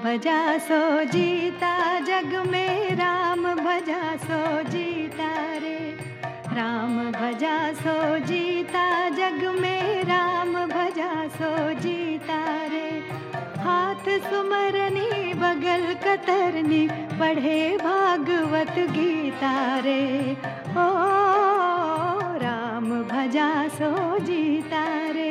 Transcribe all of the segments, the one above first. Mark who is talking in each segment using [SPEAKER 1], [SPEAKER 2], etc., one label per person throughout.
[SPEAKER 1] भजा सो जीता जग में, राम भजा सो जीता रे। राम भजा सो जीता जग में, राम भजा सो जीता रे। हाथ सुमरनी बगल कतरनी, पढ़े भागवत गीता रे। ओ राम भजा सो जीता रे।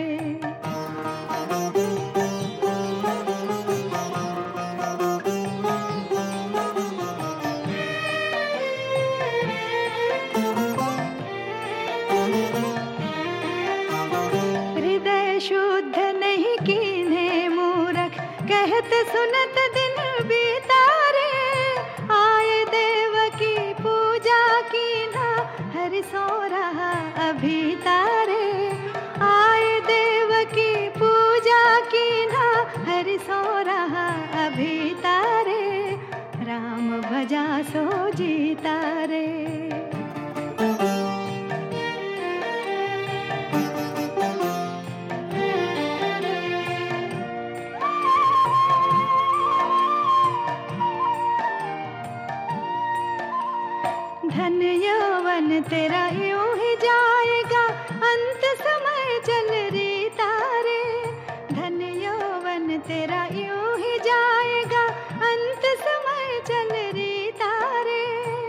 [SPEAKER 1] हृदय शुद्ध नहीं कीन्हे मूरख, कहत सुनत दिन बीता रे। आए देव की पूजा कीन्हा, हरि सो रहा अभी तारे। आए देव की पूजा कीन्हा, हरि सो रहा अभी तारे। राम भजा सो जीता रे। धन यौवन तेरा यूं ही जाएगा, अंत समय चल री तारे। धन यौवन तेरा यूं ही जाएगा, अंत समय चल री तारे।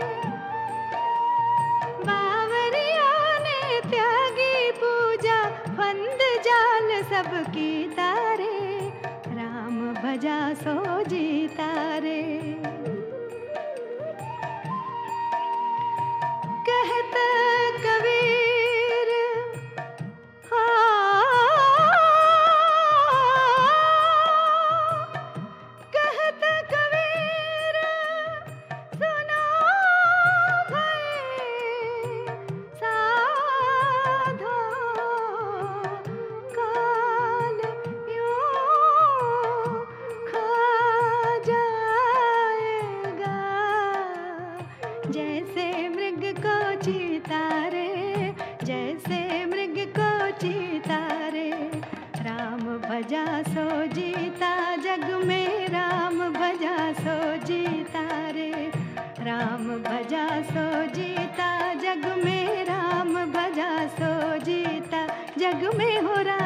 [SPEAKER 1] बावरियों ने त्यागी पूजा, फंद जाल सबकी तारे। राम भजा सो जीता रे। कहत कबीर कहत कबीर, सुनो भई साधो, काल यूं खा जाएगा, जैसे मृग को चीता रे। जैसे मृग को चीता रे। राम भजा सो जीता जग में, राम भजा सो जीता रे। राम भजा सो जीता जग में, राम भजा सो जीता जग में हो राम।